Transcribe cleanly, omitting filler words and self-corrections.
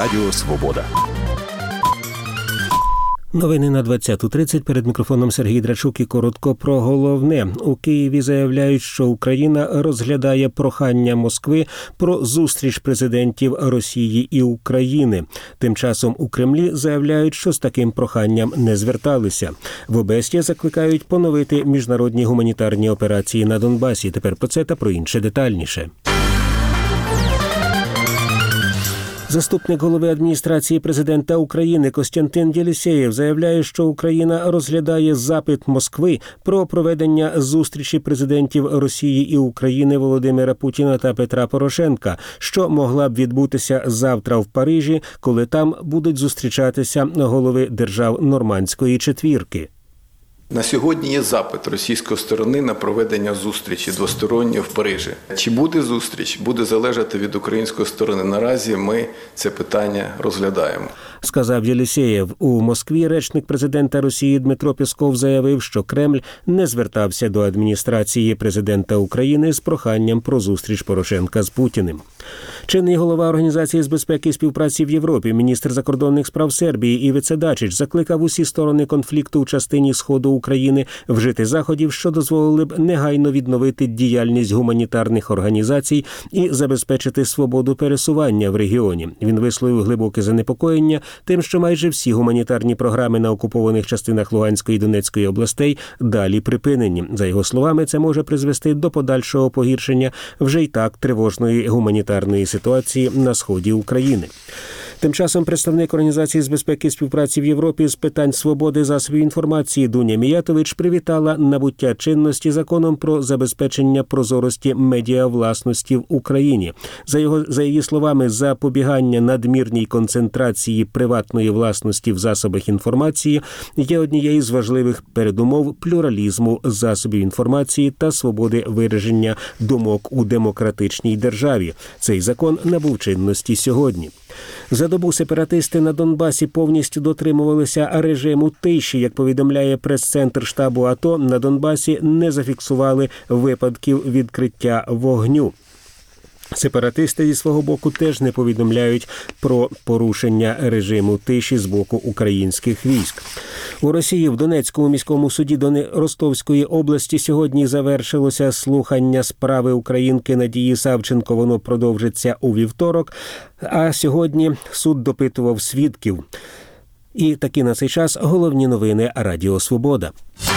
Радіо Свобода. Новини на 20:30. Перед мікрофоном Сергій Драчук і коротко про головне. У Києві заявляють, що Україна розглядає прохання Москви про зустріч президентів Росії і України. Тим часом у Кремлі заявляють, що з таким проханням не зверталися. В ОБСЄ закликають поновити міжнародні гуманітарні операції на Донбасі. Тепер про це та про інше детальніше. Заступник голови адміністрації президента України Костянтин Єлісєєв заявляє, що Україна розглядає запит Москви про проведення зустрічі президентів Росії і України Володимира Путіна та Петра Порошенка, що могла б відбутися завтра в Парижі, коли там будуть зустрічатися голови держав Нормандської четвірки. На сьогодні є запит російської сторони на проведення зустрічі двосторонньої в Парижі. Чи буде зустріч, буде залежати від української сторони. Наразі ми це питання розглядаємо. Сказав Єлісєєв. У Москві речник президента Росії Дмитро Пєсков заявив, що Кремль не звертався до адміністрації президента України з проханням про зустріч Порошенка з Путіним. Чинний голова Організації з безпеки і співпраці в Європі, міністр закордонних справ Сербії Івіца Дачич закликав усі сторони конфлікту у частині Сходу України вжити заходів, що дозволили б негайно відновити діяльність гуманітарних організацій і забезпечити свободу пересування в регіоні. Він висловив глибоке занепокоєння тим, що майже всі гуманітарні програми на окупованих частинах Луганської і Донецької областей далі припинені. За його словами, це може призвести до подальшого погіршення вже й так тривожної гуманітарної ситуації на сході України. Тим часом представник Організації з безпеки і співпраці в Європі з питань свободи засобів інформації Дуня Міятович привітала набуття чинності законом про забезпечення прозорості медіавласності в Україні. За її словами, запобігання надмірній концентрації приватної власності в засобах інформації є однією з важливих передумов плюралізму засобів інформації та свободи вираження думок у демократичній державі. Цей закон набув чинності сьогодні. За добу сепаратисти на Донбасі повністю дотримувалися режиму тиші. Як повідомляє прес-центр штабу АТО, на Донбасі не зафіксували випадків відкриття вогню. Сепаратисти зі свого боку теж не повідомляють про порушення режиму тиші з боку українських військ. У Росії в Донецькому міському суді Ростовської області сьогодні завершилося слухання справи українки Надії Савченко. Воно продовжиться у вівторок, а сьогодні суд допитував свідків. І такі на цей час головні новини Радіо Свобода.